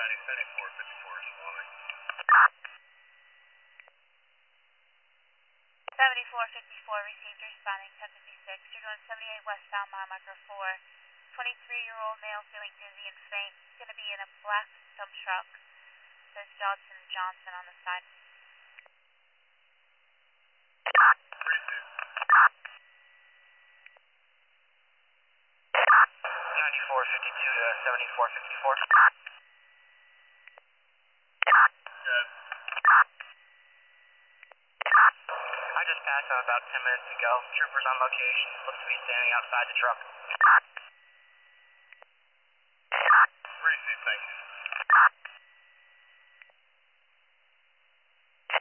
7454 responding. 7454 received, responding 1056. You're going 78 westbound, mile marker 4. 23-year-old male feeling dizzy and faint. He's going to be in a black dump truck. Says Johnson & Johnson on the side. 9452 to 7454. I just passed him about 10 minutes ago. Troopers on location. Looks to be standing outside the truck.